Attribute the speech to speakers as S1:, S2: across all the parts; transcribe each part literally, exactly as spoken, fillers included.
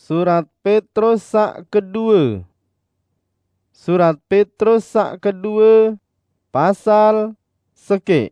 S1: Surat Petrus sak kedua. Surat Petrus sak kedua pasal sekek.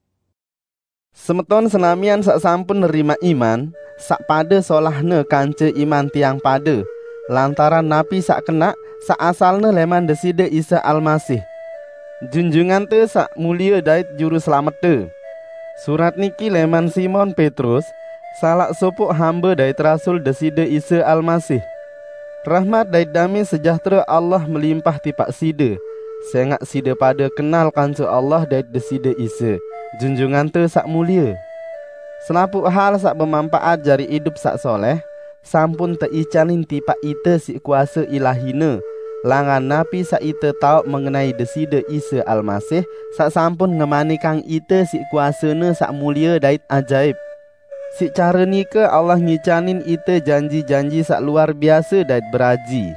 S1: Semeton senamian sak sampun nerima iman, sak pada solahne kanca iman tiang pada, lantaran napi sak kena sak asalne leman deside Isa Almasih. Junjungan te sak mulia dait juru selamat te. Surat niki leman Simon Petrus, salak sopok hamba dait rasul deside Isa Almasih. Rahmat dait damai sejahtera Allah melimpah tipak sida, sengak sida pada kenal kanca Allah dait deside Isa, junjungan te sak mulia. Selapuk hal sak bermanfaat jari hidup sak soleh, sampun teicanin tipak ite si kuasa ilahine, langan napi sak ite tau mengenai deside Isa Almasih, sak sampun ngemani kang ite si kuasane sak mulia dait ajaib. Si cara nika Allah ngicanin ite janji-janji sak luar biasa dait beraji.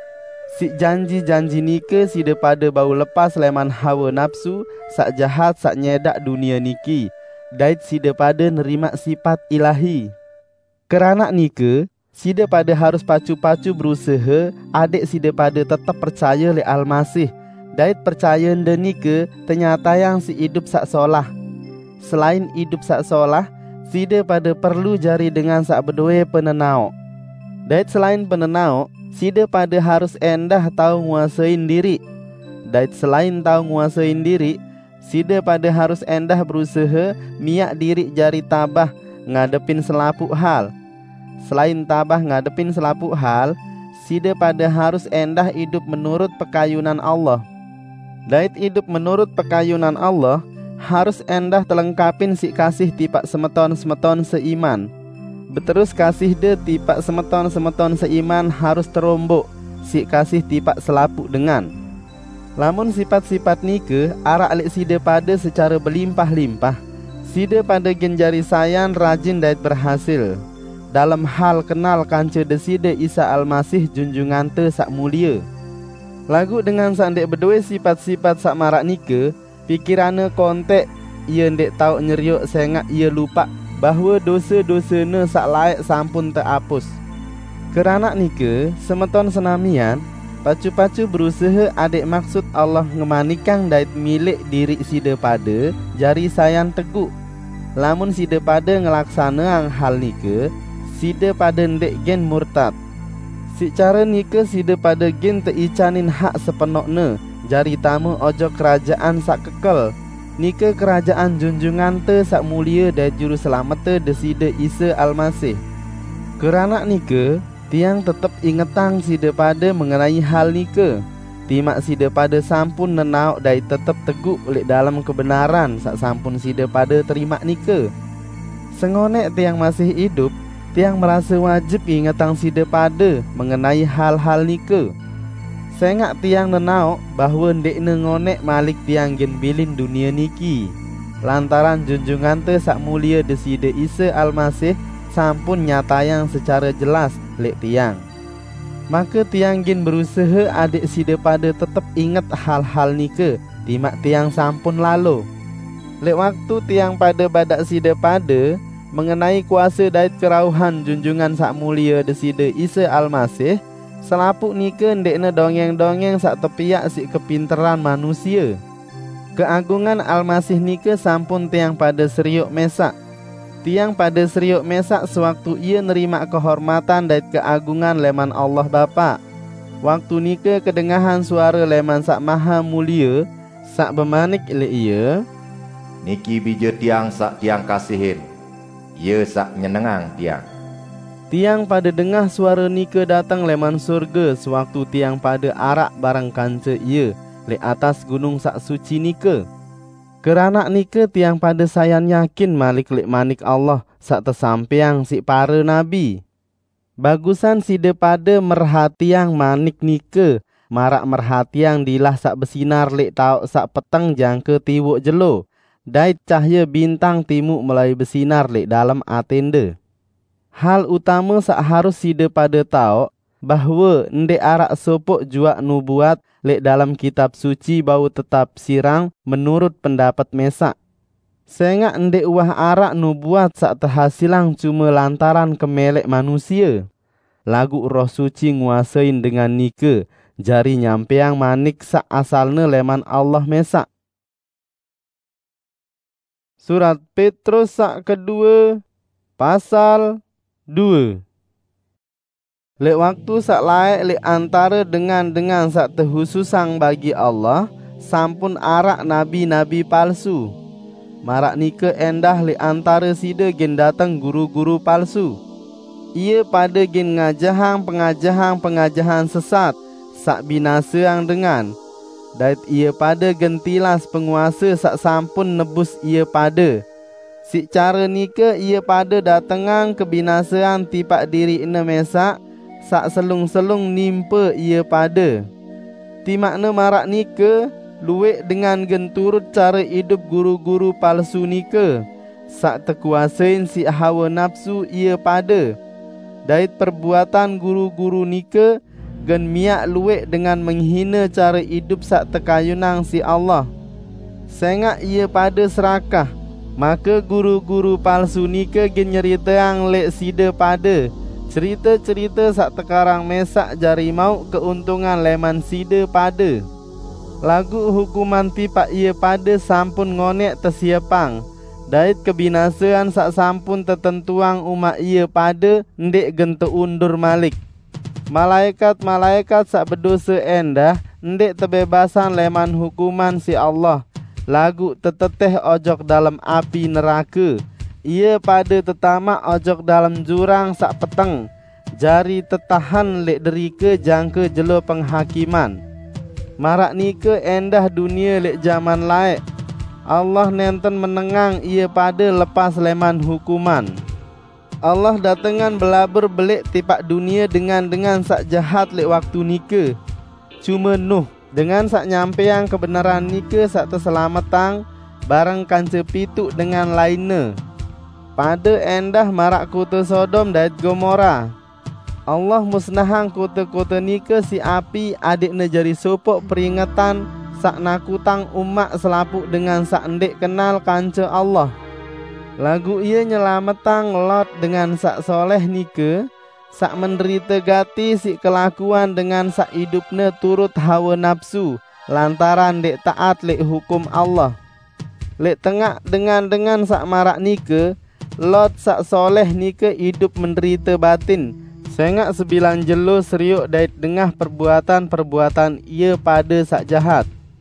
S1: Si janji-janji nika sida pada bau lepas leman hawa nafsu sak jahat sak nyedak dunia niki, dait sida pada nerima sifat ilahi. Kerana nika sida pada harus pacu-pacu berusaha adik sida pada tetap percaya le Almasih, dait percaya nde nika ternyata yang si hidup sak solah. Selain hidup sak solah, sida pada perlu jari dengan sak bedoe penenau. Dait selain penenau, sida pada harus endah tahu nguasain diri. Dait selain tahu nguasain diri, sida pada harus endah berusaha miak diri jari tabah ngadepin selapuk hal. Selain tabah ngadepin selapuk hal, sida pada harus endah hidup menurut pekayunan Allah. Dait hidup menurut pekayunan Allah, harus endah telengkapin si kasih tipak semeton-semeton seiman. Beterus kasih de tipak semeton-semeton seiman harus terombok si kasih tipak selapuk dengan. Lamun sifat-sifat nike arak alik sida pada secara berlimpah-limpah, sida pada genjari sayan rajin dait berhasil dalam hal kenal kanca deside Isa Almasih junjungan te sak mulia. Lagu dengan sak ndek berdua sifat-sifat sak marak nike, pikirane kontek ia ndek tau nyeryuk sengak ia lupa bahawa dosa-dosane sak layak sampun terhapus. Kerana nika semeton senamian pacu-pacu berusaha adik maksud Allah ngemanikang dait milik diri sida pada jari sayan teguk. Lamun sida pada ngelaksana hal nika, sida pada ndek gen murtad. Si cara nika sida pada gen teicanin hak sepenokne jari tamu ojo kerajaan sak kekel, nika kerajaan junjungan te sak mulia dan juru selamat te deside Isa Almasih. Kerana nika tiang tetap ingetang sida pada mengenai hal nika, timak sida pada sampun nenau dan tetap teguk oleh dalam kebenaran sak sampun sida pada terima nika. Sengonek tiang masih hidup, tiang merasa wajib ingetang sida pada mengenai hal-hal nika. Sengak tiang nenau bahawa ndekne ngonek malik tiang gen bilin dunia niki, lantaran junjungan te sak mulia deside Isa Almasih sampun nyatayang secara jelas lek tiang. Maka tiang gen berusaha adik sida pada tetap ingat hal-hal nike, timak tiang sampun lalu. Lek waktu tiang pada badak sida pada mengenai kuasa dait kerauhan junjungan sak mulia deside Isa Almasih, selapuk nika ndekne dongeng-dongeng sak tepiak si kepinteran manusia. Keagungan Almasih nika sampun tiang pada seriuk mesak. Tiang pada seriuk mesak sewaktu ia nerima kehormatan dan keagungan leman Allah Bapa. Waktu nika kedengahan suara leman sak maha mulia, sak bemanik le ia,
S2: niki bija tiang sak tiang kasihin, ia sak nyenengang tiang.
S1: Tiang pada dengar suara nika datang leman surga sewaktu tiang pada arak barang kanca ia le atas gunung sak suci nika. Kerana nika tiang pada sayan yakin malik lek manik Allah sak tersampiang si para nabi. Bagusan sida pada merhatiang manik nika, marak merhatiang dilah sak bersinar lek tau sak peteng jangka tiwuk jelo, dait cahaya bintang timuk mulai bersinar lek dalam atende. Hal utama sak harus sida pada tahu bahawa ndek arak sopok juak nubuat lek dalam kitab suci bau tetap sirang menurut pendapat mesak. Sengak ndek wah arak nubuat sak terhasilang cuma lantaran kemelek manusia. lagu roh suci nguasain dengan nike, jari nyampeang manik sak asalne leman Allah mesak. Surat Petrus sak kedua, pasal dua. Lek waktu sak laek lek antara dengan-dengan sak terhususang bagi Allah, sampun arak nabi-nabi palsu. Marak nike endah lek antara sida gen datang guru-guru palsu. Ia pada gen ngajahang pengajahan-pengajahan sesat, sak binasa yang dengan. Dait ia pada gentilas penguasa sak sampun nebus ia pada. Si cara nike ia pada datangang kebinasaan tipak diri ina mesak, sak selung-selung nimpa ia pada. Ti makna marak nike, luwek dengan genturut cara hidup guru-guru palsu nike, sak terkuasain si hawa nafsu ia pada. Dait perbuatan guru-guru nike, gen miak luwek dengan menghina cara hidup sak tekayunang si Allah. Sengak ia pada serakah, maka guru-guru palsu nike gen nyeritaang lek sida pada cerita-cerita sak tekarang mesak jari mau keuntungan leman sida pada. Lagu hukuman pipak ia pada sampun ngonek tersiapang, dait kebinasaan sak sampun tertentuang umat ia pada ndek gen terundur malik. Malaikat-malaikat sak berdosa endah ndek terbebasan leman hukuman si Allah, lagu teteteh ojok dalam api neraka. Ia pada tetamak ojok dalam jurang sak peteng, jari tetahan lek derike jangka jelo penghakiman. Marak nike endah dunia lek zaman laek. Allah nenten menengang ia pada lepas leman hukuman. Allah datengan belabur belik tipak dunia dengan-dengan sak jahat lek waktu nike. Cuma Nuh dengan sak nyampeang kebenaran nike sak terselamatang bareng kanca pituk dengan lainnya. Pada endah marak kota Sodom dan Gomora. Allah musnahang kota-kota nike si api adik nejari sopok peringatan sak nakutang umat selapuk dengan sak ndek kenal kanca Allah. Lagu ia nyelametang Lot dengan sak soleh nike, sak menderita gati si kelakuan dengan sak hidupnya turut hawa nafsu, lantaran dek taat lek hukum Allah. Lek tengah dengan-dengan sak marak nike, Lot sak soleh nike hidup menderita batin, sengak sebilan jelo seriuk dait dengah perbuatan-perbuatan ia pada sak jahat.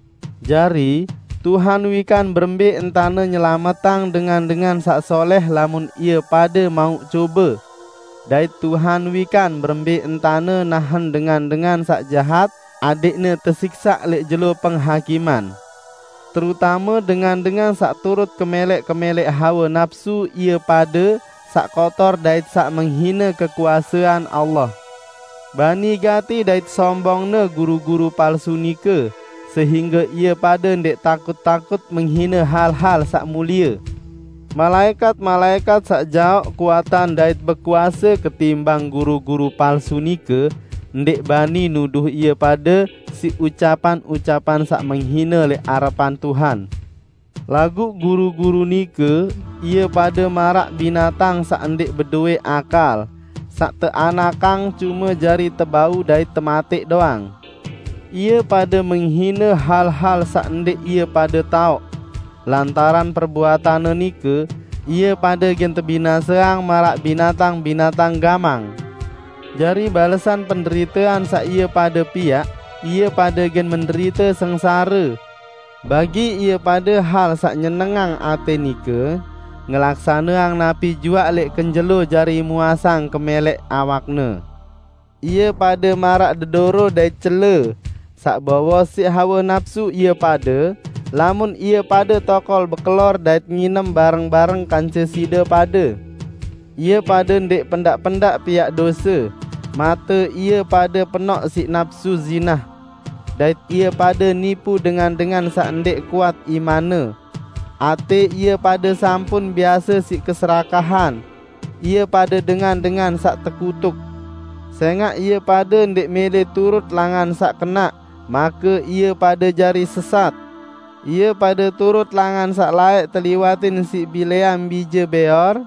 S1: Jari Tuhan wikan berembe entana nyelamatang dengan-dengan sak soleh lamun ia pada mau coba. Dait Tuhan wikan berembe entana nahan dengan-dengan sak jahat adiknya tersiksa lek jelo penghakiman. Terutama dengan-dengan sak turut kemelek-kemelek hawa nafsu ia pada sak kotor dait sak menghina kekuasaan Allah. Bani gati dait sombongna guru-guru palsu nike, sehingga ia pada ndek takut-takut menghina hal-hal sak mulia. Malaikat-malaikat sak jauh kuatan dait berkuasa ketimbang guru-guru palsu nike, ndek bani nuduh ia pada si ucapan-ucapan sak menghina lek harapan Tuhan. Lagu guru-guru nike, ia pada marak binatang sak ndek berduwe akal, sak teanakang cuma jari tebau dait tematik doang. Ia pada menghina hal-hal sak ndek ia pada tahu. Lantaran perbuatan nike, ia pada gen tebinasaang marak binatang-binatang gamang. Jari balasan penderitaan sak ia pada piak, ia pada gen menderita sengsara. Bagi ia pada hal sak nyenengang ate nike, ngelaksaneang napi jua lek kenjelo jari muasang kemelek awakne. Ia pada marak dedoro dai cele, sak bawa si hawa nafsu ia pada, lamun ia pada tokol bekelor dait nginem bareng-bareng kanca sida pada. Ia pada ndek pendak-pendak piak dosa, mata ia pada penok si nafsu zinah. Dait ia pada nipu dengan-dengan sak ndek kuat imane. Ate ia pada sampun biasa si keserakahan. Ia pada dengan-dengan sak terkutuk. Sengak ia pada ndek mele turut langan sak kena, maka ia pada jari sesat. Ia pada turut langan sak layak terliwatin si bileam bija beor,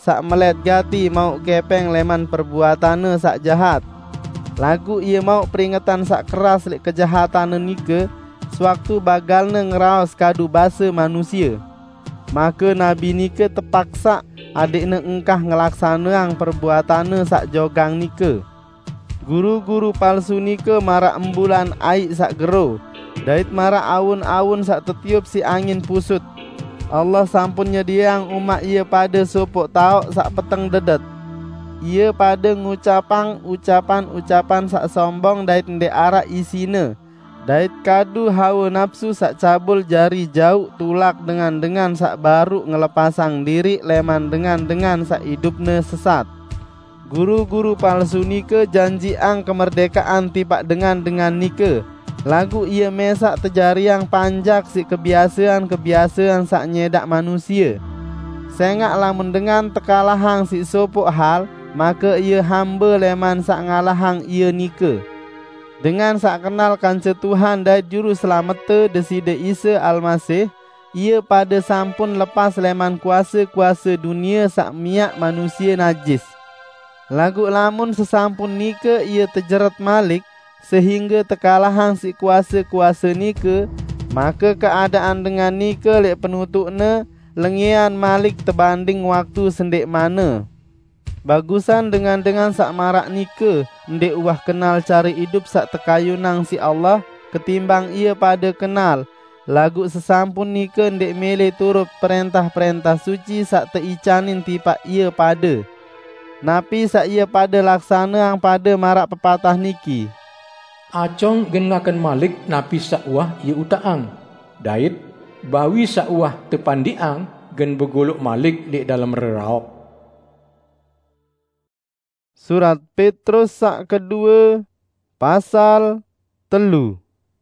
S1: sak melet gati mau kepeng leman perbuatane sak jahat. Lagu ia mau peringatan sak keras lek kejahatane nike sewaktu bagalne ngeraos kadu basa manusia. Maka Nabi nike terpaksa adikne engkah ngelaksaneang perbuatane sak jogang nike. Guru-guru palsu nike marak embulan aik sak gero, dait marak awun-awun sak tetiup si angin pusut. Allah sampun nyediang umat ia pada sopok taok sak peteng dedet. Ia pada ngucapang ucapan-ucapan sak sombong dait ndek arak isine. Dait kadu hawa nafsu sak cabul jari jauh tulak dengan-dengan sak baru ngelepasang diri leman dengan-dengan sak hidupne sesat. Guru-guru palsu nike janji ang kemerdekaan tipak dengan-dengan nike. Lagu ia mesak terjariang panjak si kebiasaan-kebiasaan sak nyedak manusia. Sengak lamun dengan tekalahang si sopok hal, maka ia hamba leman sak ngalahang ia nike. Dengan sak kenal kanca Tuhan dan juru selamete Deside Isa Almasih, ia pada sampun lepas leman kuasa-kuasa dunia sak miak manusia najis. Lagu lamun sesampun nike ia terjerat malik sehingga terkalahang si kuasa-kuasa nike, maka keadaan dengan nike lek penutukne lengian malik terbanding waktu sendek mana. Bagusan dengan-dengan sak marak nike ndek uah kenal cari hidup sak tekayunang si Allah ketimbang ia pada kenal. Lagu sesampun nike ndek mele turut perintah-perintah suci sak teicanin tipak ia pada. Napi sak ia pada laksana ang pada marak pepatah niki.
S3: Acong genakan malik napi sak uah ia utaang. Dait bawi sak uah tepandiang gen begolok malik di dalam reraop.
S1: Surat Petrus sak kedua pasal telu.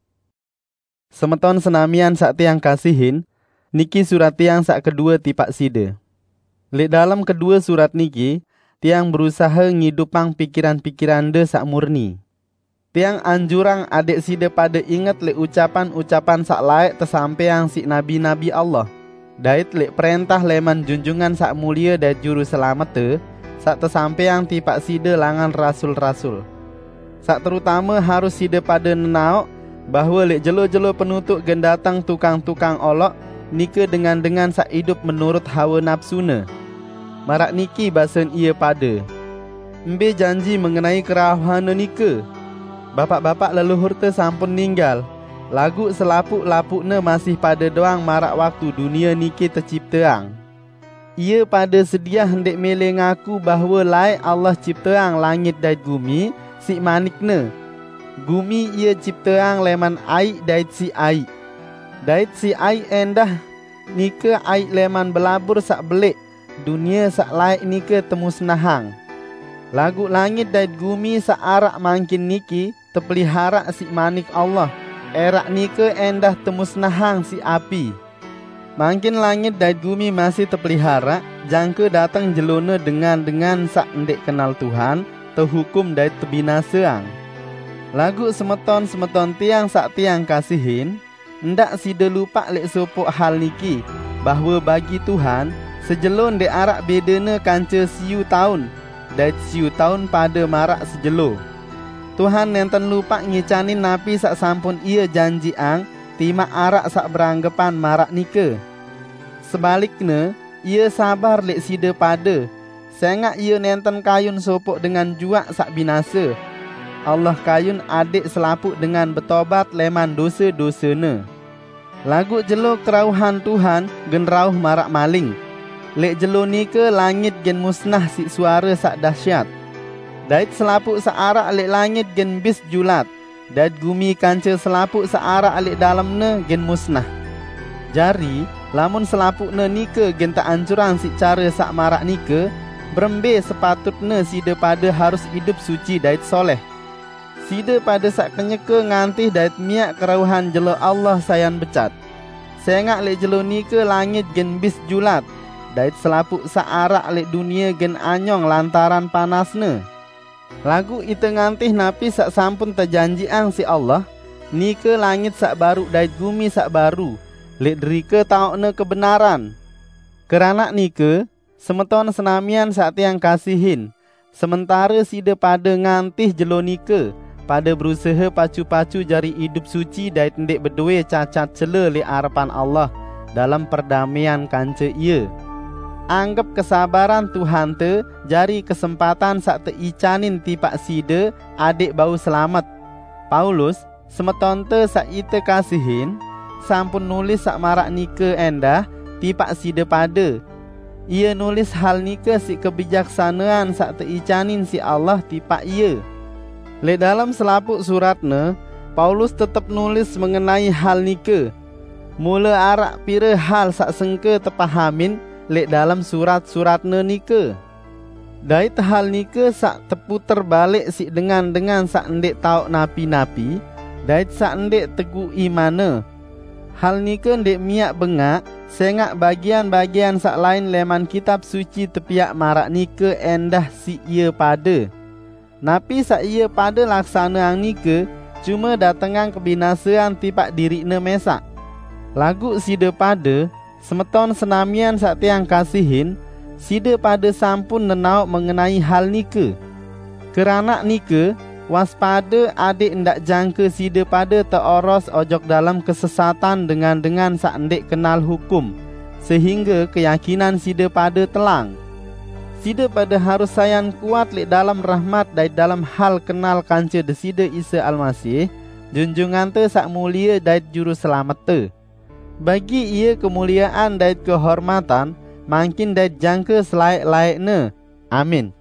S1: Semeton senamian sak tiang kasihin, niki surat tiang sak kedua tipak side. Lek dalam kedua surat niki, tiang berusaha ngidupang pikiran-pikiran de sak murni. Tiang anjurang adik side pada ingat lek ucapan-ucapan sak layak tersampeang si nabi-nabi Allah. Dait lek perintah leman junjungan sak mulia dan juru selamete, sak tersampeang tipak side langan rasul-rasul. Sak terutama harus side pada nenaok bahawa lek jelo-jelo penutuk gen datang tukang-tukang olok nike dengan-dengan sak hidup menurut hawa nafsune. Marak niki basen ia pada. Mbe janji mengenai kerahuan nike. Bapak-bapak leluhur te sampun ninggal. Lagu selapuk-lapukne masih pada doang marak waktu dunia niki terciptaang. Ia pada sedia hendak mele ngaku bahawa lai Allah ciptaang langit dan bumi si manikne. Bumi ia ciptaang leman aik dait si aik. Dait si aik endah nike aik leman belabur sak belik. Dunia sak laik nike temusnahang. Lagu langit dan bumi sak arak mangkin niki terpelihara si manik Allah. Erak nike endah temusnahang si api. Mangkin langit dan bumi masih terpelihara, jangka datang jelona dengan-dengan sak ndek kenal Tuhan, terhukum dan terbinasaang. Lagu semeton-semeton tiang sak tiang kasihin, ndak sida lupa lek sopok hal niki, bahawa bagi Tuhan, sejelon dek arak bedene kanca siu tahun, dan siu tahun pada marak sejelo. Tuhan nenten lupa ngicanin napi sak sampun ia janji ang, timak arak sak beranggapan marak nike. Sebaliknya, ia sabar lek sida pada. Sengak ia nenten kayun sopok dengan juak sak binasa. Allah kayun adik selapuk dengan betobat leman dosa-dosane. Lagu jelo kerauhan Tuhan gen rauh marak maling. Lek jelo nike langit gen musnah si suara sak dahsyat. Dait selapuk sak arak lek langit gen bis julat. Dait gumi kanca selapuk sak arak lek dalamne gen musnah. Jari, lamun selapukne nike gen tak ancuran si cara sak marak nike, berembe sepatutne sida pada harus hidup suci dait soleh. Sida pada sak kenyeke ngantih dait miak kerauhan jelo Allah sayan becat. Sengak lek jelo nike langit gen bis julat, dait selapuk sak arak lek dunia gen anyong lantaran panasne. Lagu ite ngantih napi sak sampun terjanjiang si Allah, nike langit sak baru dait bumi sak baru, lek derike taokne kebenaran. Kerana nike, Semeton senamian sak tiang kasihin, sementara sida pada ngantih jelo nike, pada berusaha pacu-pacu jari hidup suci dait ndek bedue cacat cela li harapan Allah dalam perdamaian kanca ia. Anggap kesabaran Tuhan te jari kesempatan sak teicanin tipak sida adik bau selamat. Paulus, semeton te sak ite kasihin, sampun nulis sak marak nike endah tipak sida pada. Ia nulis hal nike si kebijaksanaan sak teicanin si Allah tipak ia. Le dalam selaput suratne, Paulus tetap nulis mengenai hal nike. Mula arak pira hal sak sengke tepahamin le dalam surat-suratne nike. Dait hal nike sak teputer balik si dengan-dengan sak ndek tauk napi-napi, dait sak ndek teguh imane. Hal nike ndek miak bengak, sengak bagian-bagian sak lain leman kitab suci tepiak marak nike endah si ia pada. Napi sak ia pada laksana ang nike, cuma datengang kebinasaan tipak dirikne mesak. Lagu sida pada, semeton senamian sak tiang kasihin, sida pada sampun nenauk mengenai hal nike. Kerana nike, waspada adik ndak jangka sida pada teoros ojok dalam kesesatan dengan-dengan sak ndek kenal hukum, sehingga keyakinan sida pada telang. Sida pada harus sayan kuat li dalam rahmat dait dalam hal kenal kanca desida Isa Almasih, junjungan te sak mulia dait juru selamat te. Bagi ia kemuliaan dait kehormatan, makin dait jangka selaik-laikne. Amin.